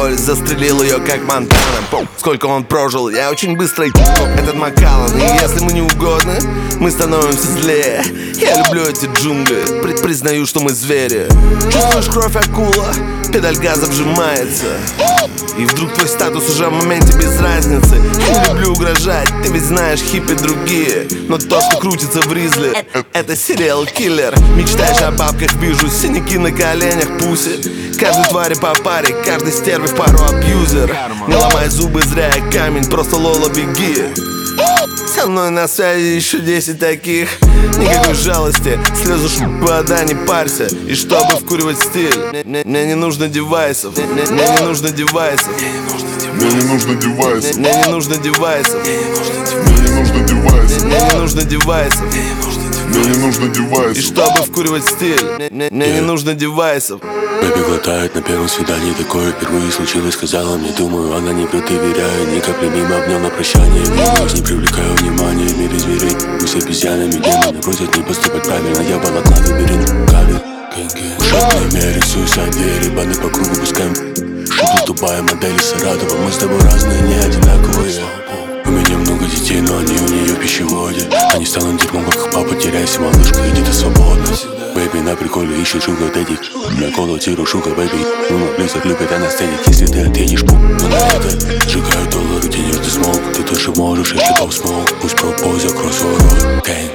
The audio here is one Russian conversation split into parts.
боль, застрелил ее как Монтана. Сколько он прожил, я очень быстро этот Макалан. И если мы не угодны, мы становимся злее. Я люблю эти джунгли, признаю, что мы звери. Чувствуешь кровь акула, педаль газа вжимается. И вдруг твой статус уже в моменте без разницы. Я не люблю угрожать, ты ведь знаешь, хиппи другие. Но то, что крутится в ризле, это сериал-киллер. Мечтаешь о бабках, вижу синяки на коленях, пуси. Каждой твари по паре, каждый стерве в пару абьюзер. Не ломай зубы, зря я камень, просто Лола, беги. Со мной на связи еще 10 таких. Никакой жалости, слезы вода, не парься. И чтобы вкуривать стиль, мне не нужно девайсов. Мне не нужно девайсов. Мне не нужно девайсов. Мне не нужно девайсов. Мне не нужно девайсов. Мне не нужно девайсов. Мне не нужно девайсов. И чтобы вкуривать стиль, мне не нужно девайсов. Бэби глотает на первом свидании. Такое впервые случилось, сказала мне. Думаю, она не врет, доверяю. Ни капли мимо, обнял на прощание. Двигаюсь, не привлекаю внимания. В мире зверей, пусть обезьянами демоны просят не поступать правильно. Я волокна, лабиринт, кавер. В шатной мере, суицид двери. Банды по кругу пускаем. Шуту Дубая, модели Саратова. Мы с тобой разные, не одинаковые. У меня много детей, но они у нее в пищеводе. Они станут дерьмом, как их папа, теряйся, малышка, иди ты свободна. Бэби на приколе ищет шуга дэдди. Я колотирую шуга, бэби. Ну, близок любит анестетик. Если ты отъедешь, но на это сжигаю доллары, денег ты смог. Ты тоже можешь, если поп смог. Пусть пропозя, крой свой рот. Кэнг.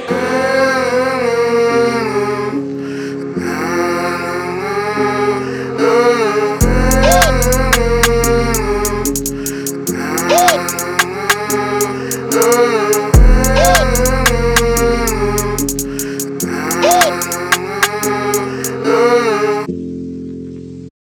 Yeah.